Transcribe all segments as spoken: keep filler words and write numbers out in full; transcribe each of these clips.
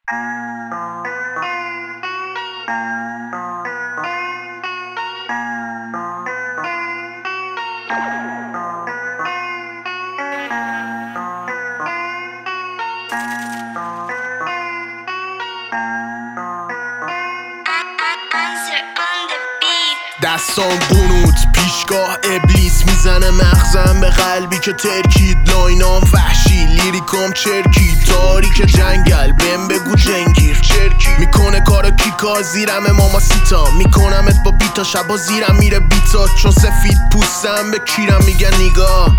دستام قنوت پیشگاه ابلیس میزنه مغزم به قلبی که ترکید لاینام وحشی لیریکام چرکی تاریک جنگل بهم بگو جنگیر چرکی میکنه کارو کیکا زیرم ماما سیتا میکنمت با بیتا شبا زیرم میره بیتا چون سفید پوستم به کیرم میگن نیگا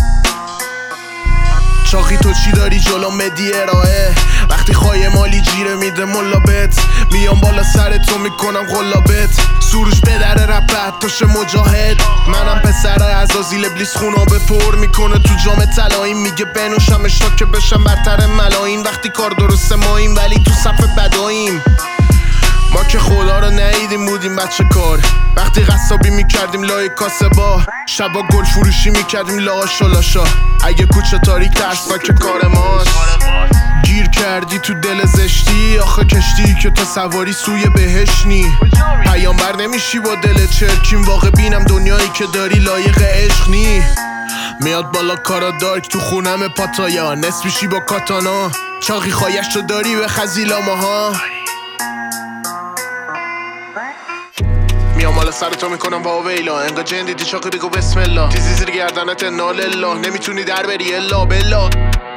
چاقی تو چی داری جلو مدی ارائه وقتی خواهی مالی جیره میده ملابت میام بالا سر تو میکنم غلابت سروش بدره رپت تاشه مجاهد منم پسر عزازیل ابلیس خونا به پر میکنه تو جام طلایی میگه بنوشمش تا که بشم برتر ملاین وقتی کار درسته ماییم ولی تو صف بداییم ما که خدا رو ندیدیم بودیم بچه کار وقتی قصابی میکردیم لای کاسه با شبا گل فروشی میکردیم لاش و لاشا اگه کوچه تاریک ترسا که کار ماست گیر کردی تو دل زشتی آخه کشتی که تا سواری سوی بهش نی پیامبر نمیشی با دل چرکیم واقع بینم دنیایی که داری لایق عشق نی میاد بالا کارا دارک تو خونم پاتایا نصف میشی با کاتانا چاقی خایش رو داری به خزیلا ماها میام حالا سر تو میکنم با ویلا انگا جن دیدی چاقی بگو بسم الله تیزی زیر گردنت نال الله نمیتونی در بری الا بلا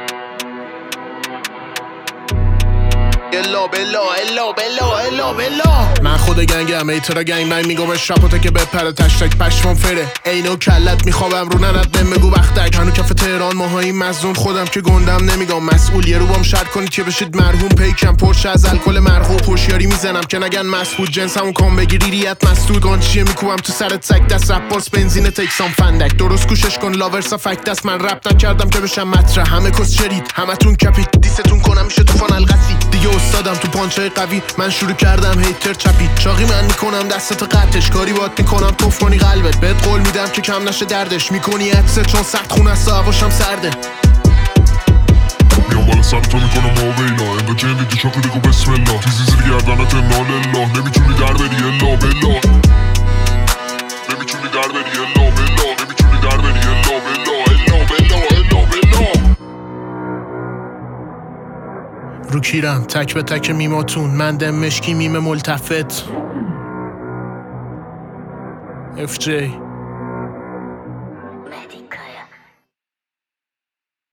الا بلا الا بلا الا بلا من خود گنگم ایترا گنگ من میگم شپاته که بپره تشتک پشمام فره اینو کلت میخوابم رو ننت بهم بگو وقتک هنو کف تهران ماهایی مزنون خودم که گندم نمیگم مسئول یه رو بام شر کنید که بشید مرحوم پیکم پرشه از الکل مرغوب هوشیاری میزنم که نگن مسعود جنسمو کام بگیری ریت مسدود گانچیه میکوبم تو سرت سگ دست رپ باز بنزین تکسام فندک درست گوشش کن لاورسا فک دست من رپ نکردم که بشم مطرح همه کس چرید همتون کپید دیستون کنم میشه تو فانال قصی دیگه استادم تو پانچای قوی من شروع کردم هیتر چپی چاقی من میکنم دستت قطعش کاری باید میکنم توف کنی قلبت بهت قول میدم که کم نشه دردش میکنی عطسه چون سخت خونه است و هواشم سرده میام بالا سر تو میکنم با ویلا انگا جن دیدی چاقی بگو بسم الله تیزی زیر گردنت نال الله نمیتونی در بری الا بلا نمیتونی در بری الا بلا نمیتونی در بری الا بلا الا بلا الا بلا رو کیرم تک به تک میماتون من دم مشکی میم ملتفت اف جی